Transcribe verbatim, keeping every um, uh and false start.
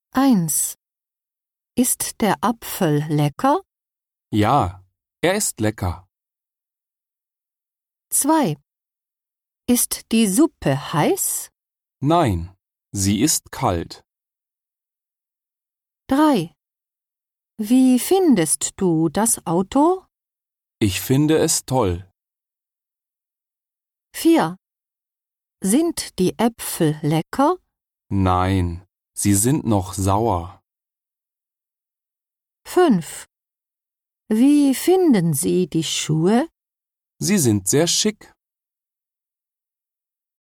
eins. Ist der Apfel lecker? Ja, er ist lecker. zwei. Ist die Suppe heiß? Nein, sie ist kalt. drei. Wie findest du das Auto? Ich finde es toll. vier. Sind die Äpfel lecker? Nein, sie sind noch sauer. fünf. Wie finden Sie die Schuhe? Sie sind sehr schick.